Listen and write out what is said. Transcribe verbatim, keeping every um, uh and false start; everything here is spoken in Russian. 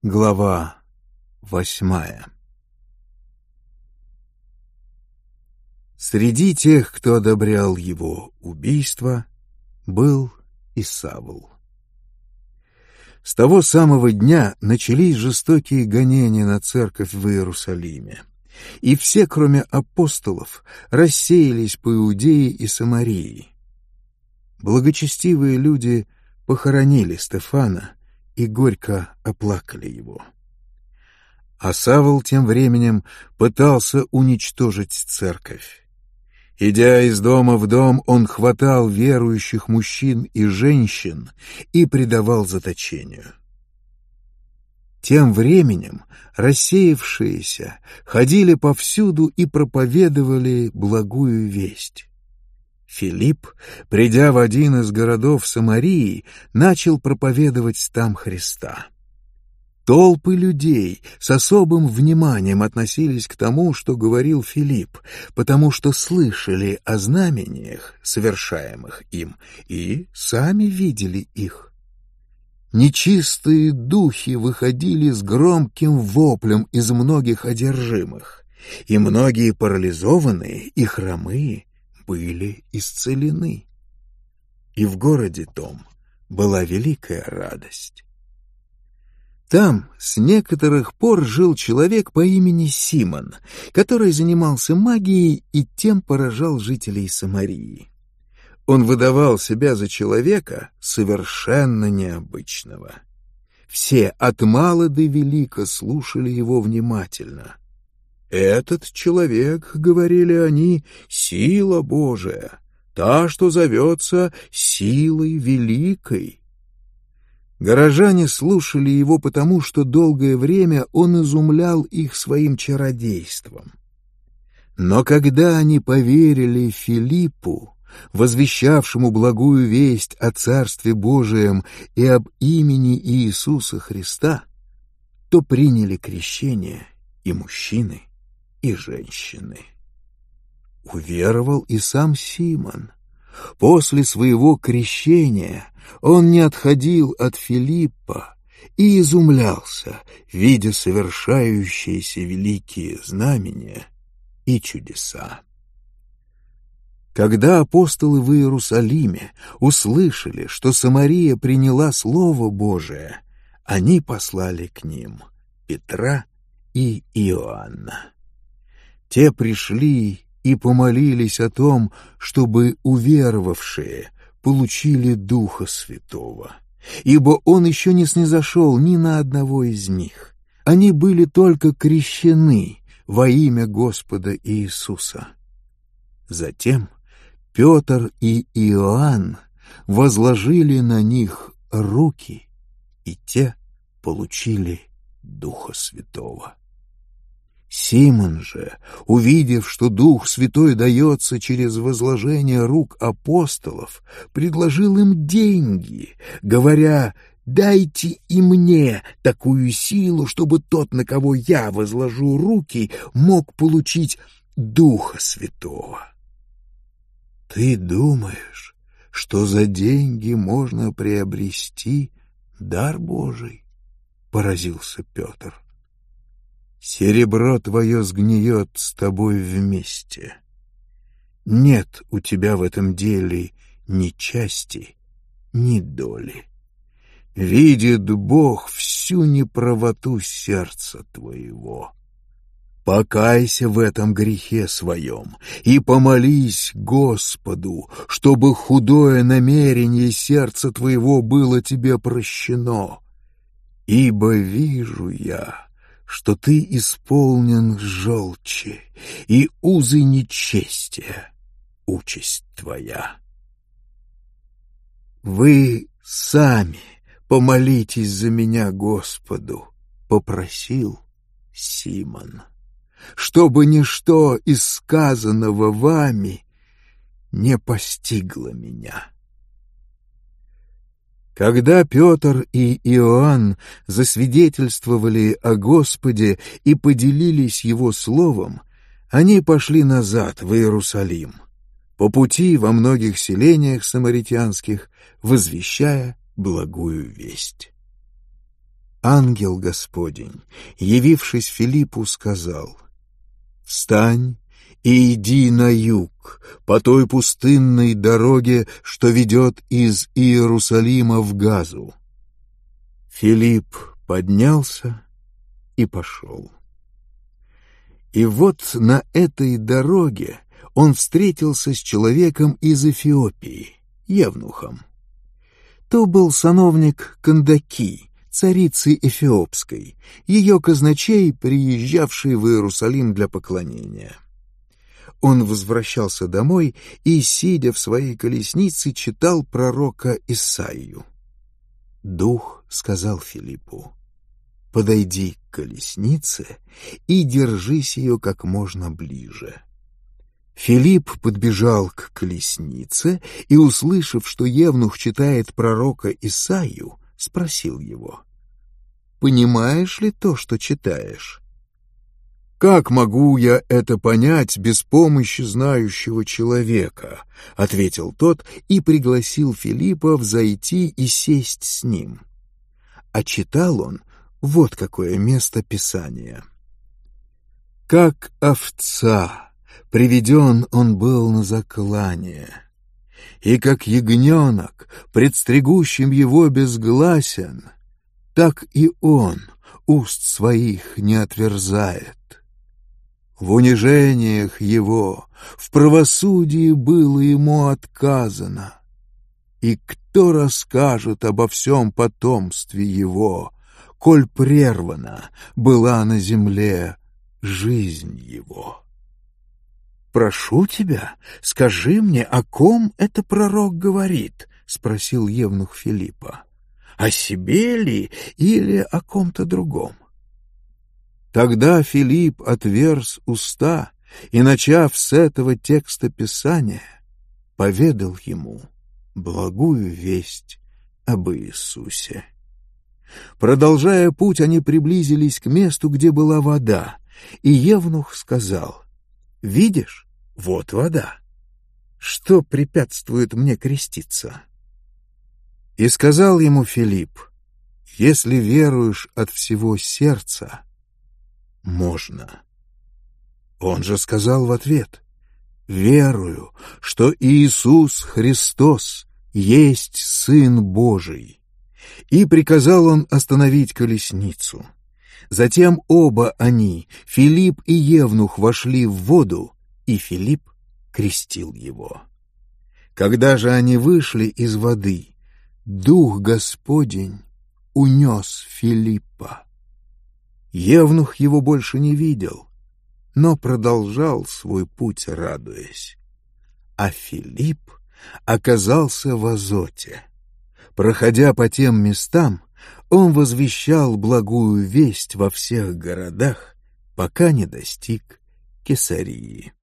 Глава восьмая. Среди тех, кто одобрял его убийство, был и Савл. С того самого дня начались жестокие гонения на церковь в Иерусалиме, и все, кроме апостолов, рассеялись по Иудее и Самарии. Благочестивые люди похоронили Стефана и горько оплакали его. А Савл тем временем пытался уничтожить церковь. Идя из дома в дом, он хватал верующих мужчин и женщин и предавал заточению. Тем временем рассеявшиеся ходили повсюду и проповедовали благую весть. Филипп, придя в один из городов Самарии, начал проповедовать там Христа. Толпы людей с особым вниманием относились к тому, что говорил Филипп, потому что слышали о знамениях, совершаемых им, и сами видели их. Нечистые духи выходили с громким воплем из многих одержимых, и многие парализованные и хромые были исцелены. И в городе том была великая радость. Там с некоторых пор жил человек по имени Симон, который занимался магией и тем поражал жителей Самарии. Он выдавал себя за человека совершенно необычного. Все от мала до велика слушали его внимательно. «Этот человек, — говорили они, — сила Божия, та, что зовется силой великой». Горожане слушали его потому, что долгое время он изумлял их своим чародейством. Но когда они поверили Филиппу, возвещавшему благую весть о Царстве Божием и об имени Иисуса Христа, то приняли крещение и мужчины, и женщины. Уверовал и сам Симон. После своего крещения он не отходил от Филиппа и изумлялся, видя совершающиеся великие знамения и чудеса. Когда апостолы в Иерусалиме услышали, что Самария приняла Слово Божие, они послали к ним Петра и Иоанна. Те пришли и помолились о том, чтобы уверовавшие получили Духа Святого, ибо Он еще не снизошел ни на одного из них. Они были только крещены во имя Господа Иисуса. Затем Петр и Иоанн возложили на них руки, и те получили Духа Святого. Симон же, увидев, что Дух Святой дается через возложение рук апостолов, предложил им деньги, говоря: «Дайте и мне такую силу, чтобы тот, на кого я возложу руки, мог получить Духа Святого». «Ты думаешь, что за деньги можно приобрести дар Божий?» — поразился Петр. «Серебро твое сгниет с тобой вместе. Нет у тебя в этом деле ни части, ни доли. Видит Бог всю неправоту сердца твоего. Покайся в этом грехе своем и помолись Господу, чтобы худое намерение сердца твоего было тебе прощено. Ибо вижу я, что ты исполнен желчи, и узы нечестия — участь твоя. Вы сами помолитесь за меня Господу, — попросил Симон, — чтобы ничто из сказанного вами не постигло меня». Когда Петр и Иоанн засвидетельствовали о Господе и поделились Его словом, они пошли назад в Иерусалим, по пути во многих селениях самаритянских, возвещая благую весть. ангел Господень, явившись Филиппу, сказал: «Встань и иди на юг, по той пустынной дороге, что ведет из Иерусалима в Газу». Филипп поднялся и пошел. И вот на этой дороге он встретился с человеком из Эфиопии, евнухом. То был сановник Кандаки, царицы Эфиопской, ее казначей, приезжавший в Иерусалим для поклонения. Он возвращался домой и, сидя в своей колеснице, читал пророка Исаию. Дух сказал Филиппу: «Подойди к колеснице и держись ее как можно ближе». Филипп подбежал к колеснице и, услышав, что евнух читает пророка Исаию, спросил его: «Понимаешь ли то, что читаешь?» «Как могу я это понять без помощи знающего человека?» — ответил тот и пригласил Филиппа взойти и сесть с ним. А читал он вот какое место Писания. «Как овца приведен он был на заклание, и как ягненок, пред стригущим его безгласен, так и он уст своих не отверзает. В унижениях его, в правосудии было ему отказано. И кто расскажет обо всем потомстве его, коль прервана была на земле жизнь его?» «Прошу тебя, скажи мне, о ком это пророк говорит?» — спросил евнух Филиппа. «О себе ли или о ком-то другом?» Тогда Филипп отверз уста и, начав с этого текста Писания, поведал ему благую весть об Иисусе. Продолжая путь, они приблизились к месту, где была вода, и евнух сказал: «Видишь, вот вода. Что препятствует мне креститься?» И сказал ему Филипп: «Если веруешь от всего сердца, можно». Он же сказал в ответ: «Верую, что Иисус Христос есть Сын Божий». И приказал он остановить колесницу. Затем оба они, Филипп и евнух, вошли в воду, и Филипп крестил его. Когда же они вышли из воды, Дух Господень унес Филиппа. Евнух его больше не видел, но продолжал свой путь, радуясь. А Филипп оказался в Азоте. Проходя по тем местам, он возвещал благую весть во всех городах, пока не достиг Кесарии.